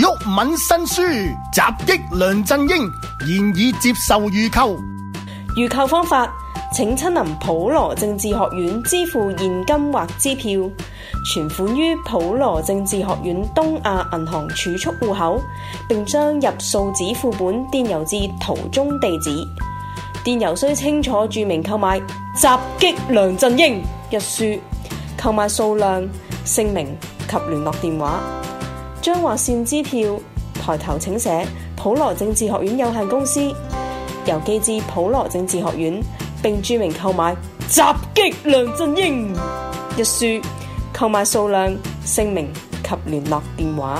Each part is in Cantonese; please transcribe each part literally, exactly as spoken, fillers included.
敏新書襲擊梁振英，現已接受預購。 預購方法，請親臨普羅政治學院支付現金或支票，存款於普羅政治學院東亞銀行儲蓄戶口，並將入數紙副本電郵至圖中地址。電郵須清楚註明購買襲擊梁振英一書，購買數量、姓名及聯絡電話。將劃線支票抬頭請寫普羅政治學院有限公司，郵寄至普羅政治學院，並註明購買襲擊梁振英一書，購買數量、姓名及聯絡電話。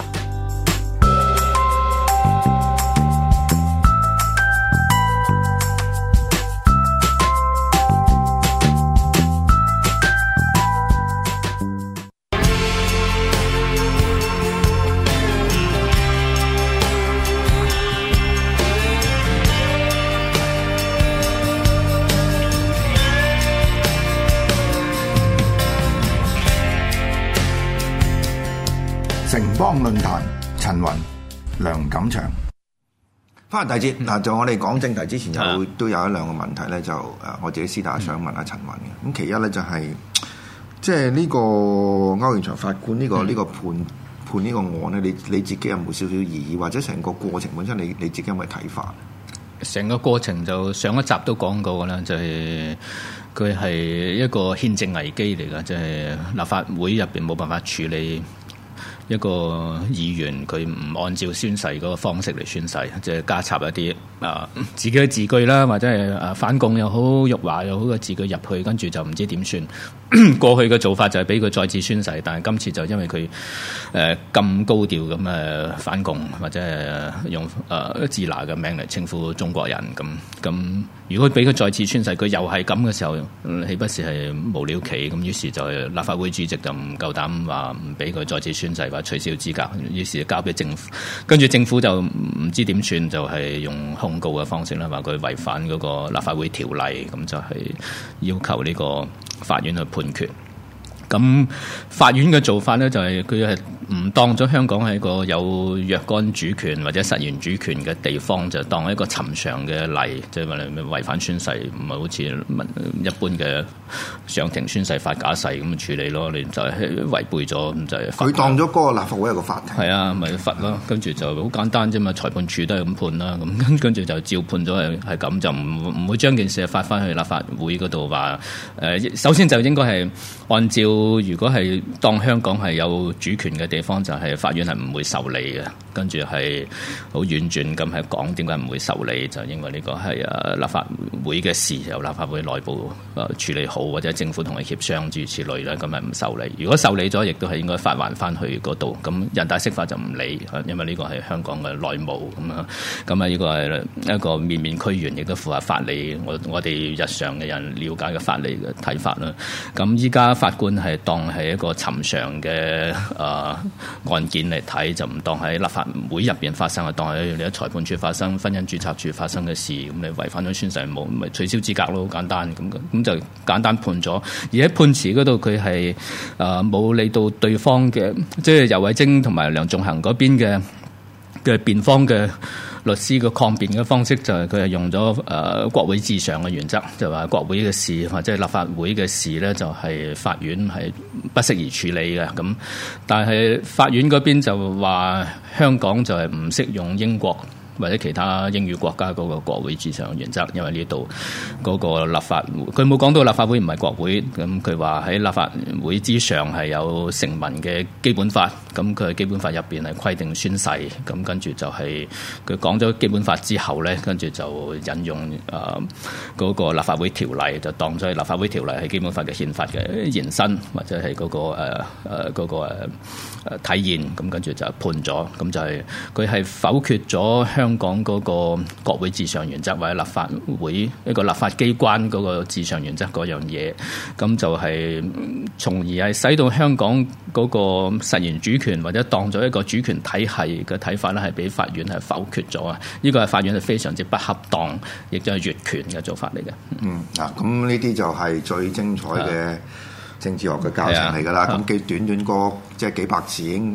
城邦論壇，陳雲、梁錦祥。翻嚟第二節嗱，就我哋講正題之前有、嗯、都有一兩個問題咧，就誒我自己私底下想問下陳雲嘅。咁、嗯、其一咧就係、是，即係呢個歐陽祥法官呢、這個呢、嗯、個判判呢個案咧，你你自己有冇少少異議，或者成個過程本身你你自己有冇睇法？ 成個過程就上一集都講過啦，就係佢係一個憲政危機嚟㗎，即、就、係、是、立法會入邊冇辦法處理。一個議員佢唔按照宣誓嗰個方式嚟宣誓，即係加插一啲啊自己嘅字句啦，或者係啊反共又好、辱華又好嘅字句入去，跟住就唔知點算。過去嘅做法就係俾佢再次宣誓，但係今次就因為佢誒咁高調咁誒反共，或者係用誒支那嘅名嚟稱呼中國人咁咁。如果俾佢再次宣誓，佢又係咁嘅時候，豈不是係無了期咁？於是就係立法會主席就唔夠膽話唔俾佢再次宣誓，話取消資格，於是就交俾政府，跟住政府就唔知點算，就係、是、用控告嘅方式啦，話佢違反嗰個立法會條例，咁就係要求呢個法院去判決。咁法院嘅做法咧，就係佢係唔當咗香港係一個有若干主權或者實現主權嘅地方，就當一個尋常嘅例，即係話你違反宣誓，唔係好似一般嘅上庭宣誓發假誓咁處理咯。你就係違背咗，咁就係佢當咗嗰個立法會係個法庭。係啊，咪罰咯。跟住就好簡單啫嘛，裁判處都係咁判啦。咁跟住就照判咗係係咁，就唔唔會將件事發翻去立法會嗰度話誒。首先就應該係按照。如果係當香港係有主權嘅地方，就係、是、法院係唔會受理嘅。跟住係好婉轉咁係講點解唔會受理，就因為呢個係誒立法會嘅事，由立法會內部誒處理好，或者政府同佢協商諸如此類咧，咁係唔受理。如果受理咗，亦都係應該發還翻去嗰度。咁人大釋法就唔理，因為呢個係香港嘅內務咁啊。咁啊，呢個係一個面面俱圓，亦都符合法理。我我哋日常嘅人了解嘅法理嘅睇法啦。咁依家法官係當係一個尋常嘅誒、呃、案件嚟睇，就唔當喺立法會入邊發生，當喺你喺裁判處發生、婚姻註冊處發生嘅事，咁你違反咗宣誓冇，咪取消資格咯，好簡單咁，咁就簡單判咗。而喺判詞嗰度，佢係誒冇理到對方嘅，即係游蕙禎同埋梁頌恆嗰邊嘅嘅辯方嘅律師嘅抗辯嘅方式，就係佢係用咗誒、呃、國會至上嘅原則，就話國會嘅事或者立法會嘅事咧，就係、是、法院係不適宜處理嘅。咁但係法院嗰邊就話香港就係唔適用英國或者其他英語國家嗰個國會至上嘅原則，因為呢度嗰個立法會，佢冇講到立法會唔係國會，咁佢話喺立法會之上係有成文嘅基本法，咁佢基本法入邊係規定宣誓，咁跟住就係佢講咗基本法之後咧，跟住就引用誒嗰、呃那個立法會條例，就當咗立法會條例係基本法嘅憲法嘅延伸，或者係嗰、那個誒誒嗰個誒誒體現，咁跟住就判咗，咁就係佢係否決咗香香港嗰個國會至上原則，或者立法會一個立法機關嗰個至上原則嗰樣嘢，咁就係從而係使到香港嗰個實現主權或者當咗一個主權體系嘅睇法咧，係俾法院係否決咗啊！呢個係法院係非常之不恰當，亦都係越權嘅做法嚟嘅。 嗯，嗱，咁呢啲就係最精彩嘅政治學嘅教程嚟㗎啦。咁幾短短個即係幾百字已經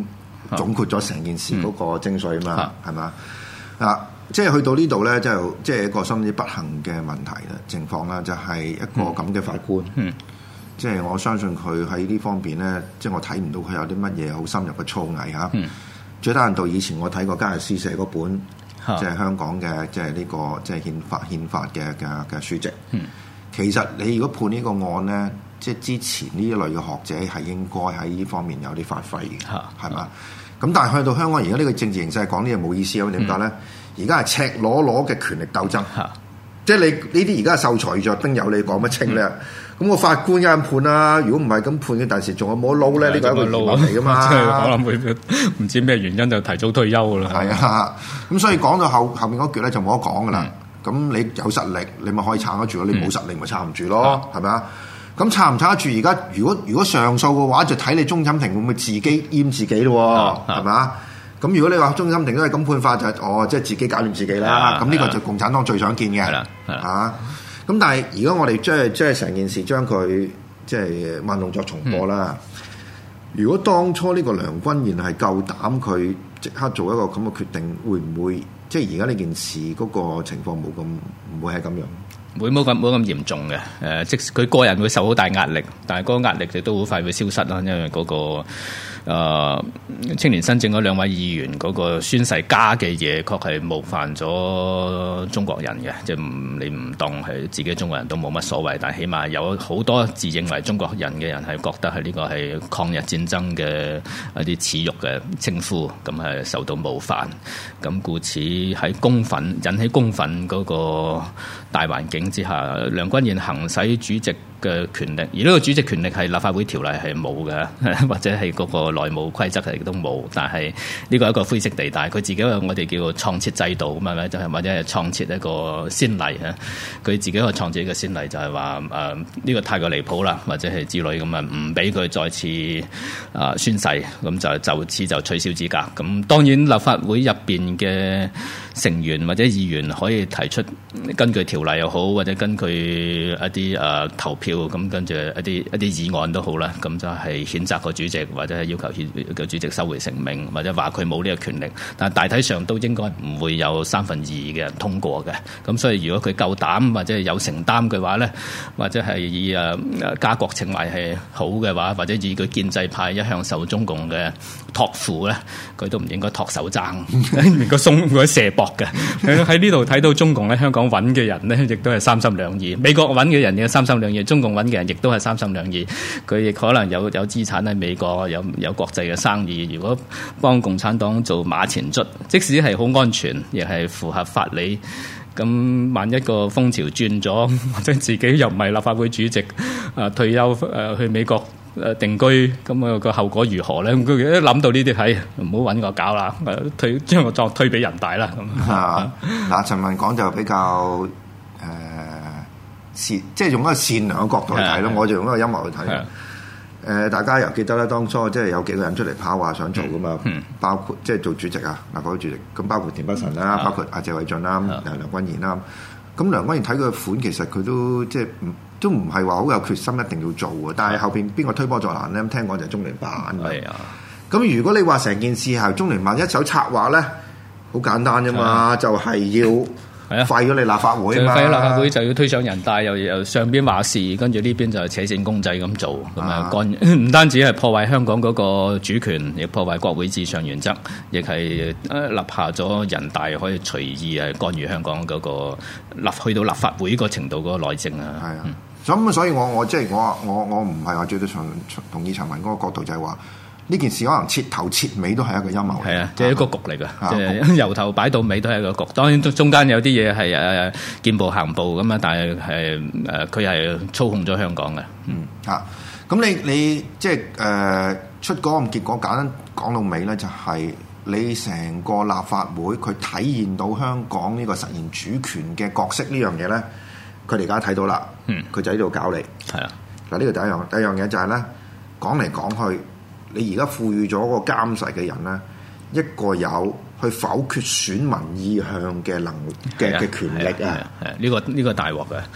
總括咗成件事嗰個精髓啊嘛，係嘛啊？即係去到呢度咧，就即係一個相當之不幸嘅問題啦，情況啦，就係一個咁嘅法官。嗯，即係我相信佢喺呢方面咧，即係我睇唔到佢有啲乜嘢好深入嘅造詣嚇。嗯，最低限度以前我睇過加日斯寫嗰本，即係香港嘅即係呢個即係憲法憲法嘅嘅嘅書籍。嗯，其實你如果判呢個案咧，即係之前呢一類嘅學者係應該喺呢方面有啲發揮嘅，係嘛？咁但係去到香港而家呢個政治形勢講呢嘢冇意思啊！點解咧？而家係赤裸裸嘅權力鬥爭，即係你呢啲而家受財著兵有你講乜清咧？咁個法官有人判啦，如果唔係咁判嘅，第時仲有冇得撈咧？呢個係一個疑問嚟噶嘛？ 即係可能會唔知咩原因就提早退休噶啦。 係啊，咁所以講到後後面嗰橛咧就冇得講噶啦。咁你有實力，你咪可以撐得住咯；你冇實力，咪撐唔住咯，係咪啊？咁撐唔撐得住？而家如果如果上訴嘅話，就睇你終審庭會唔會自己閹自己咯，係咪啊？咁如果你話終審庭都係咁判法，就係、哦，即係自己搞掂自己啦。咁呢個就共產黨最想見嘅，嚇。咁但係如果我哋即係即係成件事將佢即係慢動作重播啦。嗯、如果當初呢個梁君彥係夠膽佢即刻做一個咁嘅決定，會唔會即係而家呢件事嗰個情況冇咁唔會係咁樣？ 會冇咁冇咁嚴重嘅，誒，即使佢個人會受好大壓力，但係嗰個壓力亦都好快會消失啦，因為嗰、嗰個、呃、青年新政嗰兩位議員嗰個宣誓加嘅嘢，確係冒犯咗中國人嘅，即係唔你唔當係自己中國人都冇乜所謂，但係起碼有好多自認為中國人嘅人係覺得係呢個係抗日戰爭嘅一啲恥辱嘅稱呼，咁係受到冒犯，咁故此喺公憤引起公憤嗰個大環境之下，梁君彥行使主席嘅權力，而呢個主席權力係立法會條例係冇嘅，或者係嗰個內務規則係都冇。但係呢個係一個灰色地帶，佢自己有我哋叫做創設制度咁啊，就係或者係創設一個先例啊。佢自己個創設嘅先例就係話誒呢個太過離譜啦，或者係之類咁啊，唔俾佢再次啊宣誓，咁就就此就取消資格。咁當然立法會入邊嘅成員或者議員可以提出根據條例又好，或者根據一啲誒、呃、投票咁，跟住一啲一啲議案都好啦，咁就係譴責個主席，或者係要求譴個主席收回成命，或者話佢冇呢個權力。但係大體上都應該唔會有三分二嘅人通過嘅。咁所以如果佢夠膽或者係有承擔嘅話咧，或者係以誒誒家國情懷係好嘅話，或者以佢建制派一向受中共嘅託付咧，佢都唔應該托手踭，連個鬆個射膊嘅。喺呢度睇到中共咧，香港揾嘅人咧，亦都係三心兩意；美國揾嘅人亦係三心兩意，中共揾嘅人亦都係三心兩意。佢亦可能有有資產喺美國，有有國際嘅生意。如果幫共產黨做馬前卒，即使係好安全，亦係符合法理。咁萬一個風潮轉咗，或者自己又唔係立法會主席，啊退休誒、呃、去美國誒定居，咁啊個後果如何咧？佢一諗到呢啲，係唔好揾我搞啦，推將個作推俾人大啦。咁啊嗱，陳文講就比較誒善，即係用一個善良嘅角度去睇咯，我就用一個陰謀去睇。誒、呃，大家又記得咧，當初即係有幾個人出嚟跑話想做噶嘛，嗯、包括即係做主席啊，立法會主席，咁包括田北辰啦，嗯、包括阿謝偉俊啦，誒、嗯、梁君彥啦。咁梁君彥睇佢個款，其實佢都即係唔都唔係話好有決心一定要做嘅。但係後邊邊個推波助瀾咧？咁聽講就係中聯辦。係啊。咁如果你話成件事係中聯辦一手策劃咧，好簡單啫嘛，就係要。係啊，廢咗你立法會嘛，廢咗立法會就要推上人大，又又上邊話事，跟住呢邊就扯線公仔咁做，咁啊干唔單止係破壞香港嗰個主權，亦破壞國會至上原則，亦係立下咗人大可以隨意係干預香港嗰個立去到立法會個程度嗰個內政啊。係啊，咁、嗯、所以我我即係我我我唔係話絕對同同意陳文嗰個角度，就係話。呢件事可能徹頭徹尾都係一個陰謀，係啊，即係一個局嚟㗎，即係由頭擺到尾都係一個局。當然中間有啲嘢係誒見步行步咁啊，但係係誒佢係操控咗香港嘅。嗯啊，咁你你即係誒、呃、出嗰個結果簡單講到尾咧，就係、是、你成個立法會佢體現到香港呢個實現主權嘅角色呢樣嘢咧，佢哋而家睇到啦。嗯，佢就喺度搞你。係啊，嗱呢個第一樣，第一樣嘢就係咧講嚟講去。你而家賦予咗個監誓嘅人咧，一個有去否決選民意向嘅能嘅嘅權力啊！係呢、呢個呢、呢個大鑊嘅，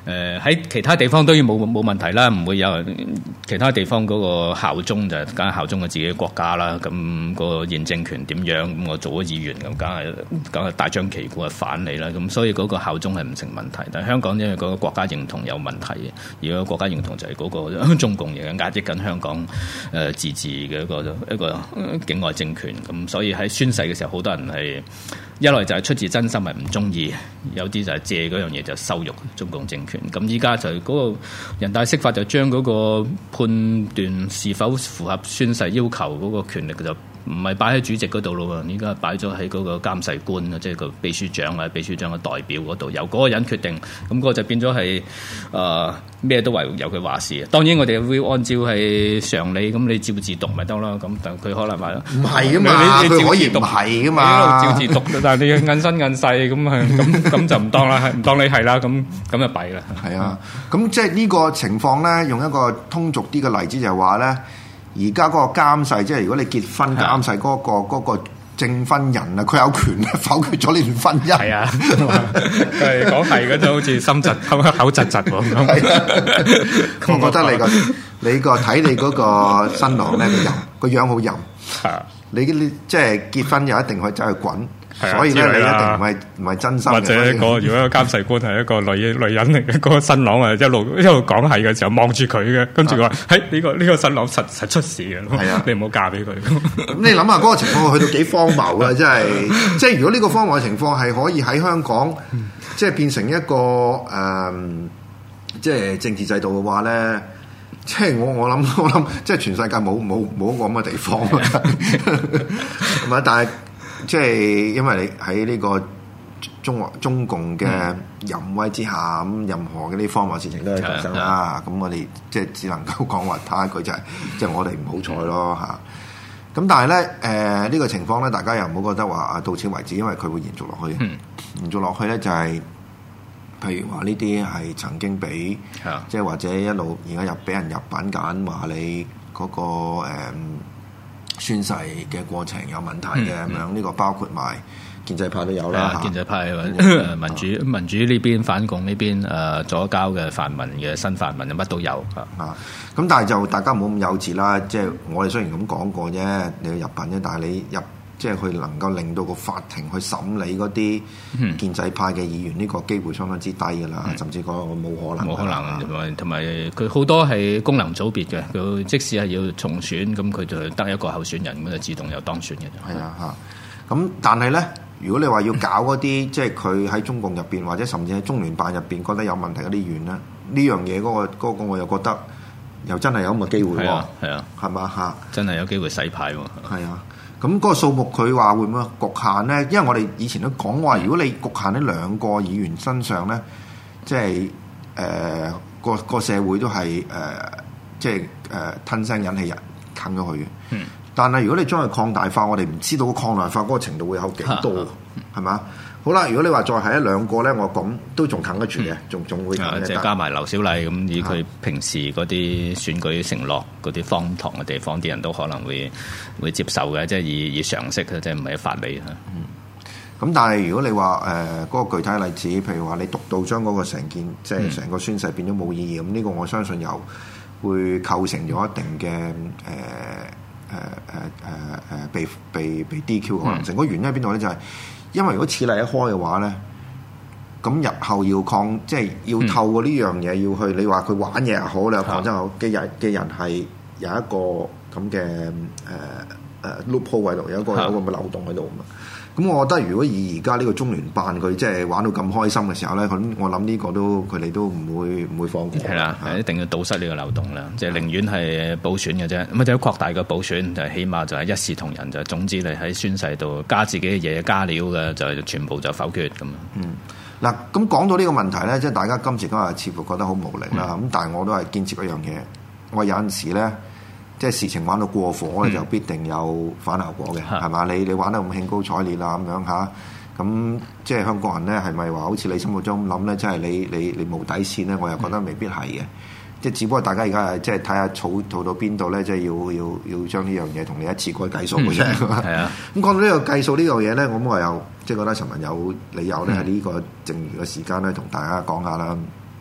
誒喺其他地方都要冇冇問題啦，唔會有其他地方嗰個效忠就梗係效忠我自己國家啦。咁個現政權點樣，咁我做咗議員咁，梗係梗係大張旗鼓係反你啦。咁所以嗰個效忠係唔成問題。但係香港因為嗰個國家認同有問題嘅，而個國家認同就係嗰個中共亦係壓抑緊香港誒自治嘅一個一個境外政權。咁所以喺宣誓嘅時候，好多人係一來就係出自真心係唔中意，有啲就係借嗰樣嘢就羞辱中共政權。咁依家就係嗰個人大釋法就將嗰個判斷是否符合宣誓要求嗰個權力就唔係擺喺主席嗰度咯，依家擺咗喺嗰個監誓官啊，即係個秘書長啊，秘書長嘅代表嗰度，由嗰個人決定。咁嗰個就變咗係誒咩都為由佢話事。當然我哋會按照係常理，咁你照字讀咪得咯。咁但佢可能話唔係噶嘛，佢可以唔係噶嘛， 照字讀，但係你要摁身摁勢咁啊，咁咁就唔當啦，唔當你係啦，咁咁就弊啦。 係啊，咁即係呢個情況咧，用一個通俗啲嘅例子就係話咧，而家嗰個監誓，即係如果你結婚監誓嗰個嗰個證婚人啊，佢有權否決咗呢段婚姻。係啊， 佢講係嗰就好似心窒口口窒窒喎咁。 我覺得你個你個睇你嗰個新郎咧，個淫個樣好淫。係你你即係結婚又一定可以走去滾。所以咧，你一定唔係唔係真心嘅。或者個如果個監誓官係一個女女人嚟嘅，嗰個新郎啊一路一路講係嘅時候望住佢嘅，跟住話：嘿呢個呢個新郎實實出事嘅，係啊，你唔好嫁俾佢。咁你諗下嗰個情況去到幾荒謬啊！真係，即係如果呢個荒謬嘅情況係可以喺香港，即係變成一個誒，即係政治制度嘅話咧，即係我我諗我諗，即係全世界冇冇冇一個咁嘅地方，係咪？但係。即係因為你喺呢個中中共嘅淫威之下，咁、嗯、任何嘅呢方面事情都係發生啦。咁我哋即係只能夠講話睇一句就係、是，即係我哋唔好彩咯嚇。咁、嗯、但係咧，誒、呃、呢、這個情況咧，大家又唔好覺得話啊到此為止，因為佢會延續落去。嗯、延續落去咧就係、是，譬如話呢啲係曾經俾，嗯、即係或者一路而家入俾人入版緊，話你嗰、那個、嗯宣誓嘅過程有問題嘅咁樣，呢、嗯、個包括埋建制派都有啦、啊。建制派、嗯、民主、啊、民主呢邊反共呢邊誒左膠嘅泛民嘅新泛民乜都有啊。咁但係就大家唔好咁幼稚啦。即、就、係、是、我哋雖然咁講過啫，你要入品啫，但係你入即係佢能夠令到個法庭去審理嗰啲建制派嘅議員，呢、嗯、個機會相當之低㗎啦，嗯、甚至講冇可能。冇可能，同埋佢好多係功能組別嘅，佢即使係要重選，咁佢就得一個候選人咁就自動有當選嘅。係啊，嚇！咁但係咧，如果你話要搞嗰啲，即係佢喺中共入邊，或者甚至喺中聯辦入邊覺得有問題嗰啲議員咧，呢樣嘢嗰個嗰個我又覺得又真係有咁嘅機會喎。係啊，係嘛嚇？真係有機會洗牌喎。係啊。咁嗰個數目佢話會唔會局限咧？因為我哋以前都講話，如果你局限喺兩個議員身上咧，即係誒個個社會都係誒、呃、即係誒、呃、吞聲忍氣人啃咗佢嘅。嗯。但係如果你將佢擴大化，我哋唔知道擴大化嗰個程度會有幾多，係嘛？好啦，如果你話再係一兩個咧，我咁都仲啃得住嘅，仲仲、嗯、會啃。即係加埋劉小麗咁，以佢平時嗰啲選舉承諾嗰啲荒唐嘅地方，啲人都可能會會接受嘅，即係以以常識嘅，即係唔係法理嚇。嗯。咁但係如果你話誒嗰個具體例子，譬如話你讀到將嗰個成件即係成個宣誓變咗冇意義，咁呢、嗯、個我相信又會構成咗一定嘅誒。呃誒誒誒誒被被被 D Q 可能性，個、嗯、原因喺邊度咧？就係、是、因為如果此例一開嘅話咧，咁日後要抗，即係要透過呢樣嘢要去，你話佢玩嘢又好，你話抗爭又好嘅人嘅人係有一個咁嘅誒誒 loophole 喺度，有一個有一個咁嘅漏洞喺度啊嘛。咁我覺得如果以而家呢個中聯辦佢即係玩到咁開心嘅時候咧，咁我諗呢個都佢哋都唔會唔會放過。係啦，係一定要堵塞呢個漏洞啦，即係寧願係補選嘅啫，咁啊就擴大個補選，就起碼就係一視同仁，就總之你喺宣誓度加自己嘅嘢加料嘅，就全部就否決咁啊。嗯，嗱咁講到呢個問題咧，即係大家今時今日似乎覺得好無力啦，咁、嗯、但係我都係堅持一樣嘢，我有陣時咧。即係事情玩到過火咧，就必定有反效果嘅，係嘛、嗯？你你玩得咁興高采烈啦，咁樣吓，咁即係香港人咧，係咪話好似你心目中咁諗咧？即係你你你冇底線咧，我又覺得未必係嘅。即係、嗯、只不過大家而家係即係睇下草草到邊度咧，即係要要要將呢樣嘢同你一次過計數嘅啫。係、嗯、啊。咁講到呢個計數呢樣嘢咧，咁我又即係覺得陳文有理由咧喺呢個剩餘嘅時間咧，同大家講下啦。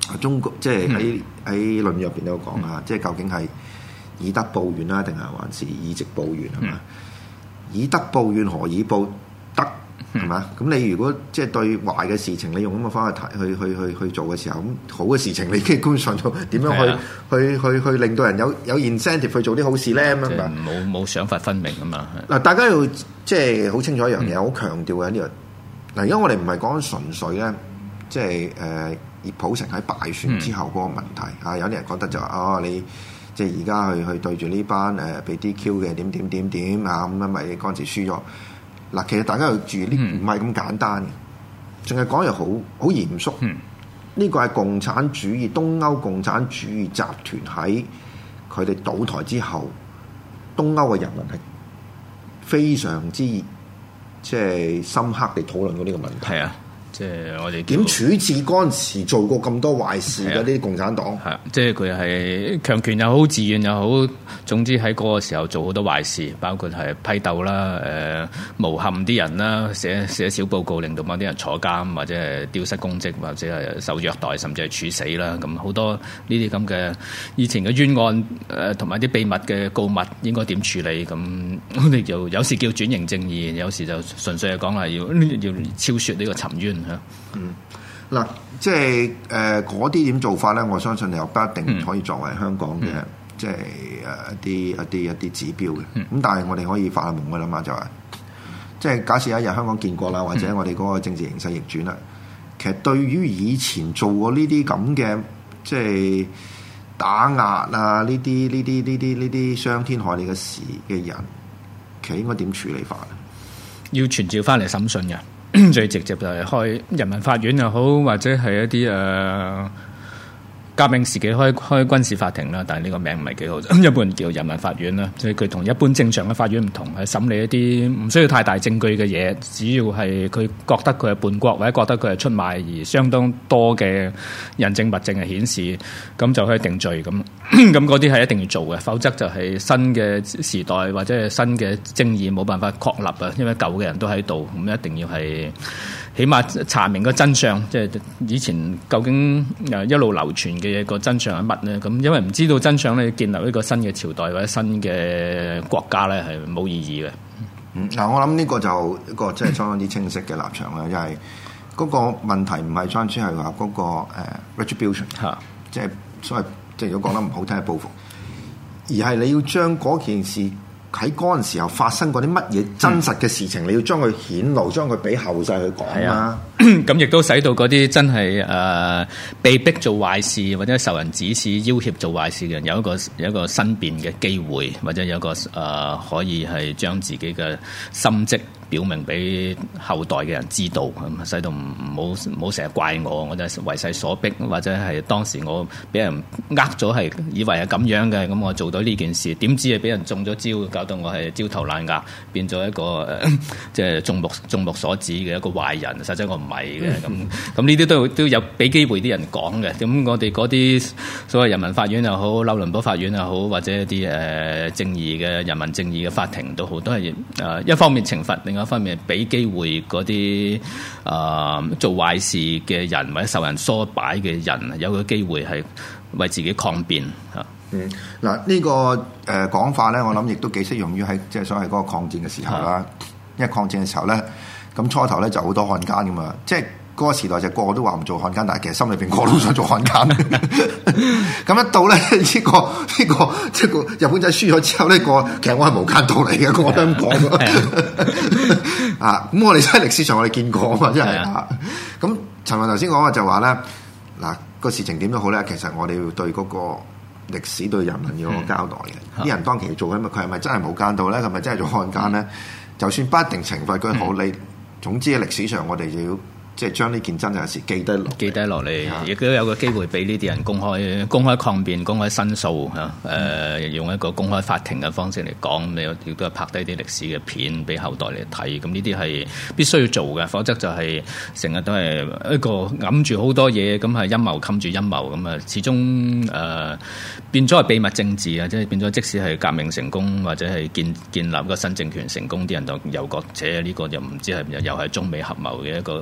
中國即係喺喺論語入邊都有講啊，即係究竟係以德報怨啦，定係還是以直報怨係嘛？嗯、以德報怨何以報德係嘛？咁、嗯、你如果即係對壞嘅事情，你用咁嘅方法去去去去去做嘅時候，咁好嘅事情你基本上就點樣去、啊、去去去，去令到人有有 incentive 去做啲好事咧？咁樣冇冇想法分明啊嘛！ 嗱，大家要即係好清楚一樣嘢，好、嗯、強調嘅呢個嗱，而家我哋唔係講純粹咧，即係誒。呃葉普成喺敗選之後嗰個問題、嗯、啊，有啲人覺得就話哦，你即係而家去去對住呢班誒、呃、被 D Q 嘅點點點點啊，咁樣咪嗰陣時輸咗嗱。其實大家要注意呢，唔係咁簡單嘅，淨係講又好好嚴肅。呢、嗯、個係共產主義東歐共產主義集團喺佢哋倒台之後，東歐嘅人民係非常之即係深刻地討論過呢個問題。 係啊。即係我哋點處置嗰陣時做過咁多壞事嘅呢啲共產黨， 係即係佢係強權又好，自願又好，總之喺嗰個時候做好多壞事，包括係批鬥啦、誒、呃、誣陷啲人啦、寫寫小報告令到某啲人坐監，或者係丟失公職，或者係受虐待，甚至係處死啦。咁好多呢啲咁嘅以前嘅冤案誒，同埋啲秘密嘅告密應該點處理？咁我哋就有時叫轉型正義，有時就純粹係講係要要超説呢個沉冤。 嗯，嗱，即係誒嗰啲點做法咧？我相信又不一定可以作為香港嘅，嗯、即係誒一啲一啲一啲指標嘅。咁、嗯、但係我哋可以發下夢嘅諗下就係、是，即係假設有一日香港建國啦，或者我哋嗰個政治形勢逆轉啦，嗯、其實對於以前做過呢啲咁嘅，即係打壓啊，呢啲呢啲呢啲呢啲傷天害理嘅事嘅人，其實應該點處理法咧？ 要傳召翻嚟審訊嘅。最直接就係開人民法院又好，或者係一啲誒、呃、革命時期開開軍事法庭啦，但係呢個名唔係幾好，一般人叫人民法院啦。即係佢同一般正常嘅法院唔同，係審理一啲唔需要太大證據嘅嘢，只要係佢覺得佢係叛國或者覺得佢係出賣，而相當多嘅人證物證係顯示，咁就可以定罪咁。咁嗰啲係一定要做嘅，否則就係新嘅時代或者係新嘅正義冇辦法確立啊，因為舊嘅人都喺度，咁一定要係起碼查明個真相，即係以前究竟誒一路流傳嘅個真相係乜咧？咁因為唔知道真相咧，建立一個新嘅朝代或者新嘅國家咧係冇意義嘅。 嗯，嗱，我諗呢個就一個即係相當之清晰嘅立場啦，因為嗰個問題唔係單止係話嗰個誒 retribution 嚇，即係所謂。即係如果講得唔好聽係報復，而係你要將嗰件事喺嗰陣時候發生過啲乜嘢真實嘅事情，嗯、你要將佢顯露，將佢俾後世去講啦。 咁亦都使到嗰啲真係誒、呃、被逼做壞事或者受人指使要挾做壞事嘅人，有一個有一個申辯嘅機會，或者有一個誒、呃、可以係將自己嘅心跡表明俾後代嘅人知道，咁使到唔唔好唔好成日怪我，我就係為勢所逼，或者係當時我俾人呃咗，係以為係咁樣嘅，咁我做到呢件事，點知係俾人中咗招，搞到我係焦頭爛額，變咗一個誒即係眾目眾目所指嘅一個壞人，實際我唔係嘅，咁咁呢啲都都有俾機會啲人講嘅。咁我哋嗰啲所謂人民法院又好，紐倫堡法院又好，或者一啲誒、呃、正義嘅人民正義嘅法庭都好，都係誒、呃、一方面懲罰，另外一方面俾機會嗰啲誒做壞事嘅人或者受人唆擺嘅人有個機會係為自己抗辯嚇。 嗯，嗱、這、呢個誒、呃、講法咧，我諗亦都幾適用於喺即係所謂嗰個抗戰嘅時候啦。嗯、因為抗戰嘅時候咧，咁初頭咧就好多漢奸噶嘛，即係嗰個時代就個個都話唔做漢奸，但係其實心裏邊個個都想做漢奸。咁一到咧呢、這個呢、這個即係個日本仔輸咗之後呢個其實我係無間道嚟嘅，我都咁講。啊，咁我哋真係歷史上我哋見過啊嘛，真係啊。咁陳雲頭先講嘅就話咧，嗱、那個事情點都好咧，其實我哋要對嗰、那個。歷史對人民要有個交代嘅，啲、嗯、人當其做緊，佢係咪真係無間道咧？佢係咪真係做漢奸咧？嗯、就算不一定懲罰佢好，嗯、你總之喺歷史上，我哋就要即係將呢件真實嘅事記低落，記低落嚟，亦都有個機會俾呢啲人公開、公開抗辯、公開申訴嚇。誒、呃，用一個公開法庭嘅方式嚟講，你亦都係拍低啲歷史嘅片俾後代嚟睇。咁呢啲係必須要做嘅，否則就係成日都係一個揞住好多嘢，咁係陰謀冚住陰謀咁啊！始終誒、呃、變咗係秘密政治啊，即係變咗，即使係革命成功或者係建建立一個新政權成功，啲人就又覺得呢個又唔知係又係中美合謀嘅一個。一個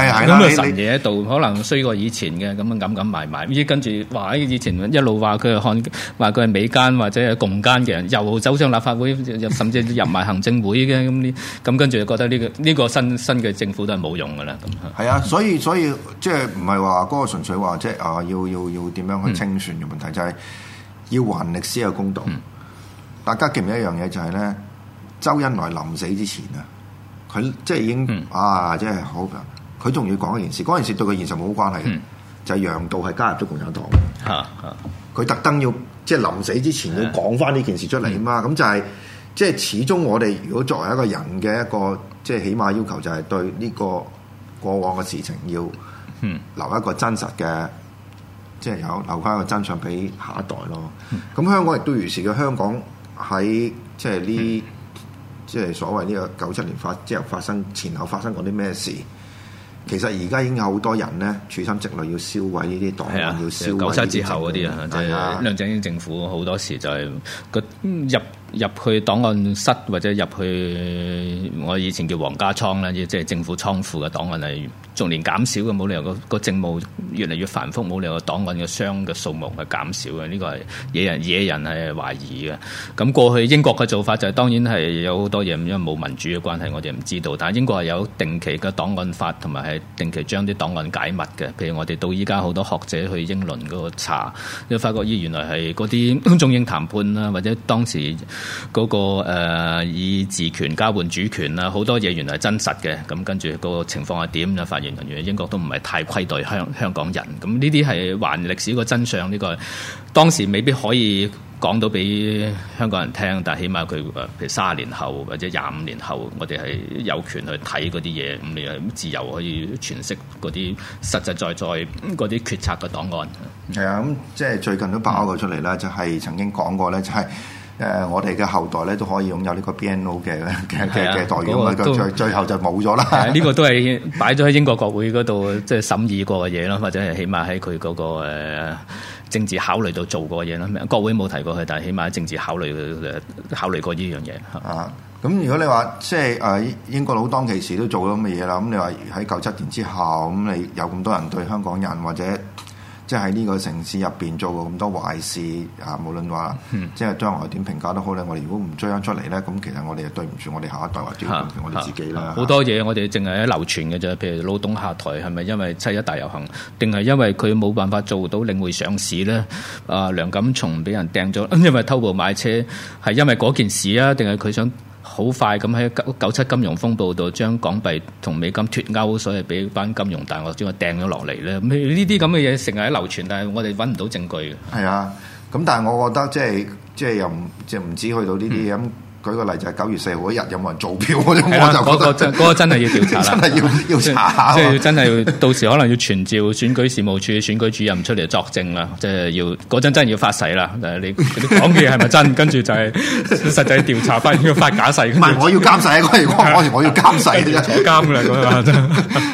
係係咁啊神嘢喺度，可能衰過以前嘅，咁啊揞揞埋埋，依跟住話以前一路話佢係漢，話佢係美奸或者係共奸嘅人，又走上立法會，甚至入埋行政會嘅咁呢，咁跟住就覺得呢、這個呢、這個新新嘅政府都係冇用噶啦。咁係啊，所以所以即係唔係話嗰個純粹話即係啊要要要點樣去清算嘅問題，嗯、就係要還歷史嘅公道。嗯、大家記唔記得一樣嘢就係、是、咧，周恩來臨死之前啊，佢即係已經、嗯、啊，即係好，佢仲要講一件事，嗰件事對佢現實冇關係嘅，嗯、就係楊道係加入咗共產黨。嚇嚇，佢特登要即係臨死之前要講翻呢件事出嚟啊嘛，咁、嗯、就係、是。即係始終我哋如果作為一個人嘅一個即係起碼要求就係對呢個過往嘅事情要留一個真實嘅，嗯、即係有留翻一個真相俾下一代咯。咁、嗯、香港亦都如是嘅，香港喺即係呢、嗯、即係所謂呢個九七年發之後發生前後發生過啲咩事？其實而家已經有好多人咧處心積慮要燒毀呢啲檔案，要燒毀九七之後嗰啲啊，即係梁振英政府好多時就係個入入去檔案室或者入去我以前叫皇家倉啦，即係政府倉庫嘅檔案係逐年減少嘅，冇理由個個政務越嚟越繁複，冇理由個檔案嘅箱嘅數目係減少嘅，呢個係野人野人係懷疑嘅。咁過去英國嘅做法就係、是、當然係有好多嘢，因為冇民主嘅關係，我哋唔知道。但係英國係有定期嘅檔案法，同埋係定期將啲檔案解密嘅。譬如我哋到依家好多學者去英倫嗰個查，你發覺咦原來係嗰啲中英談判啦，或者當時嗰、那個、呃、以治權交換主權啦，好多嘢原來係真實嘅。咁跟住個情況係點就發現原來英國都唔係太虧待香香港人。咁呢啲係還歷史個真相，呢、這個當時未必可以講到俾香港人聽，但係起碼佢誒譬如三十年後或者廿五年後，我哋係有權去睇嗰啲嘢，咁你係自由可以詮釋嗰啲實實在在嗰啲決策嘅檔案。 係啊，咁即係最近都爆咗出嚟啦，就係、是、曾經講過咧，就係、是。誒、呃，我哋嘅後代咧都可以擁有呢個 B N O 嘅嘅嘅嘅待遇，咁啊、那個、最最後就冇咗啦。呢、這個都係擺咗喺英國國會嗰度，即係審議過嘅嘢咯，或者係起碼喺佢嗰個、呃、政治考慮度做過嘅嘢咯。國會冇提過佢，但係起碼喺政治考慮考慮過呢樣嘢。啊，咁如果你話即係誒英國佬當其時都做咗咁嘅嘢啦，咁你話喺九七年之後，咁你有咁多人對香港人或者？即係喺呢個城市入邊做過咁多壞事啊！無論話，嗯、即係將來點評價都好咧，我哋如果唔追翻出嚟咧，咁其實我哋就對唔住我哋下一代或者對唔住我哋自己啦。好多嘢我哋淨係喺流傳嘅啫，譬如老董下台係咪因為七一大遊行，定係因為佢冇辦法做到領匯上市咧？啊，梁錦松俾人掟咗，因為偷步買車，係因為嗰件事啊？定係佢想？好快咁喺九九七金融風暴度將港幣同美金脫鈎，所以俾班金融大鱷將佢掟咗落嚟咧。咁呢啲咁嘅嘢成日喺流傳，但係我哋揾唔到證據嘅。係啊，咁但係我覺得即係即係又唔即係唔止去到呢啲咁。嗯舉個例就係九月四號嗰日有冇人做票，我就覺得嗰個真嗰個真係要調查啦，真係要要查下，即係真係到時可能要傳召選舉事務處選舉主任出嚟作證啦，即係要嗰陣真係要發誓啦。誒，你你講嘅嘢係咪真？跟住就係實際調查翻要發假誓。唔係，我要監誓啊！嗰時嗰時我要監誓，坐監啦嗰下真。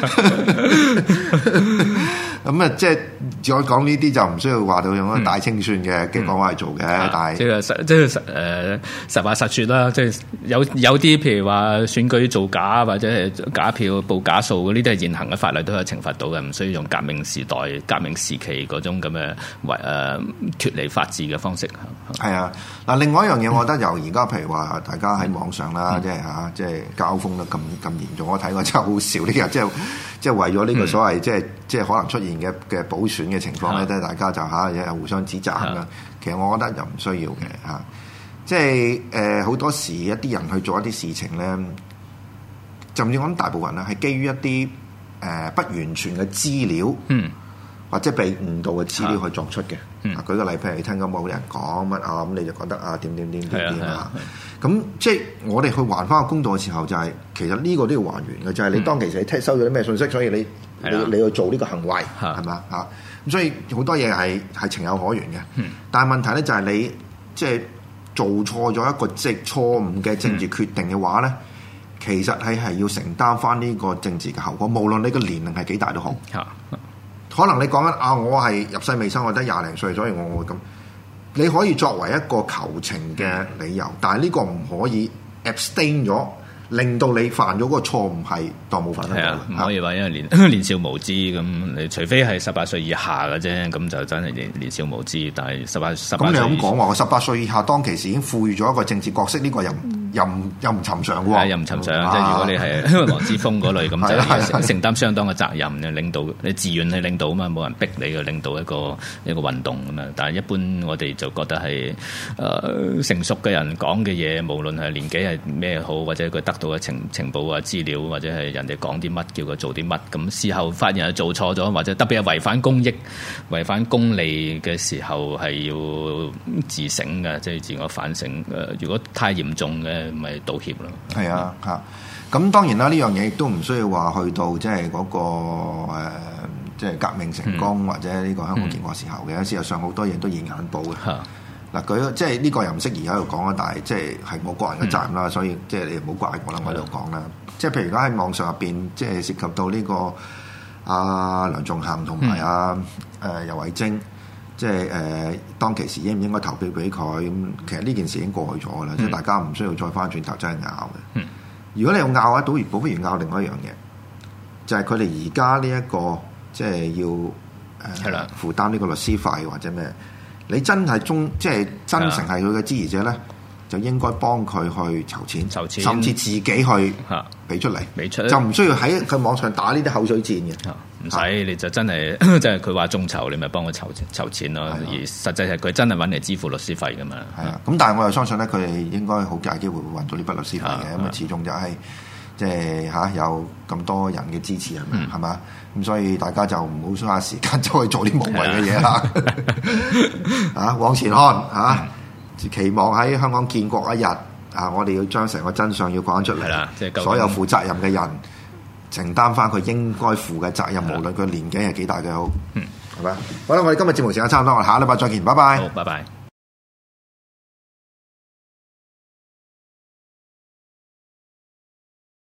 咁啊，即係再講呢啲就唔需要話到用大清算嘅嘅講法嚟做嘅，嗯、但係即係實即係實誒實話實説啦，即係有有啲譬如話選舉造假或者係假票報假數，呢啲係現行嘅法例都有懲罰到嘅，唔需要用革命時代、革命時期嗰種咁嘅為誒脫離法治嘅方式。係啊，嗱，另外一樣嘢，我覺得由而家譬如話大家喺網上啦，即係嚇，即係交鋒得咁咁嚴重，我睇過真係好笑呢日，即係即係為咗呢個所謂即係即係可能出現嘅嘅補選嘅情況咧，都係大家就嚇又互相指責啦。其實我覺得又唔需要嘅嚇，即係誒好多時一啲人去做一啲事情咧，甚至我諗大部分咧係基於一啲誒、呃、不完全嘅資料，嗯，或者被誤導嘅資料去作出嘅。嗯，舉個例，譬如你聽過冇人講乜啊，咁你就覺得啊點點點點點啊，咁即係我哋去還翻個公道嘅時候，就係、是、其實呢個都要還原嘅，就係、是、你當其時你聽收咗啲咩信息，所以你。你你去做呢個行為係咪啊？咁所以好多嘢係係情有可原嘅。嗯、但係問題咧就係你即係、就是、做錯咗一個即係錯誤嘅政治決定嘅話咧，嗯、其實係係要承擔翻呢個政治嘅後果。無論你個年齡係幾大都好。嗯、可能你講緊啊，我係入世未深，我得廿零歲，所以我會咁。你可以作為一個求情嘅理由，但係呢個唔可以 abstain 咗令到你犯咗嗰個錯誤係當冇犯過係啊，唔可以話因為年年少無知咁，你除非係十八歲以下嘅啫，咁就真係年年少無知。但係十八十八歲， 咁你咁講話，十八歲以下當其時已經賦予咗一個政治角色，呢、這個又又唔又唔尋常喎。 又唔尋常，即係如果你係羅之鋒嗰類咁，就要承擔相當嘅責任嘅領導，你自願去領導啊嘛，冇人逼你去領導一個一個運動咁啊。但係一般我哋就覺得係誒、呃、成熟嘅人講嘅嘢，無論係年紀係咩好，或者佢得到嘅情情報啊資料，或者係人哋講啲乜，叫佢做啲乜，咁事後發現係做錯咗，或者特別係違反公益、違反公利嘅時候，係要自省嘅，即係自我反省。誒，如果太嚴重嘅，咪道歉咯。 係啊，嚇！咁當然啦，呢樣嘢亦都唔需要話去到即係嗰個誒，即係革命成功、嗯、或者呢個香港建國時候嘅。事實上好多嘢都現眼報嘅。嚇！嗱，佢即係呢個又唔適宜喺度講啦，但係即係係我個人嘅責任啦，嗯、所以即係你唔好怪我啦，我喺度講啦。即係譬如而家喺網上入邊，即係涉及到呢、這個阿、啊、梁頌恆同埋阿誒游蕙禎，即係誒、呃、當其時應唔應該投票俾佢？咁其實呢件事已經過去咗啦，嗯、即係大家唔需要再翻轉頭真係拗嘅。嗯、如果你有拗得到，如果不如拗另外一樣嘢，就係佢哋而家呢一個即係要誒、呃、的負擔呢個律師費或者咩？你真係中即係真誠係佢嘅支持者咧，就應該幫佢去籌錢，籌錢甚至自己去俾出嚟，俾出就唔需要喺佢網上打呢啲口水戰嘅。唔使、啊，你就真係即係佢話眾籌，你咪幫佢籌籌錢咯。的而實際係佢真係揾嚟支付律師費噶嘛。係啊，咁但係我又相信咧，佢哋應該好大機會會揾到呢筆律師費嘅。咁啊，始終就係即係嚇有咁多人嘅支持係咪？係嘛、嗯？咁所以大家就唔好花時間走去做啲無謂嘅嘢啦。啊，往前看嚇。啊期望喺香港建國一日啊！我哋要將成個真相要講出嚟，即係所有負責任嘅人承擔翻佢應該負嘅責任，無論佢年紀係幾大嘅好，嗯，係咪？好啦，我哋今日節目時間差唔多，我哋下禮拜再見，拜拜。好，拜拜。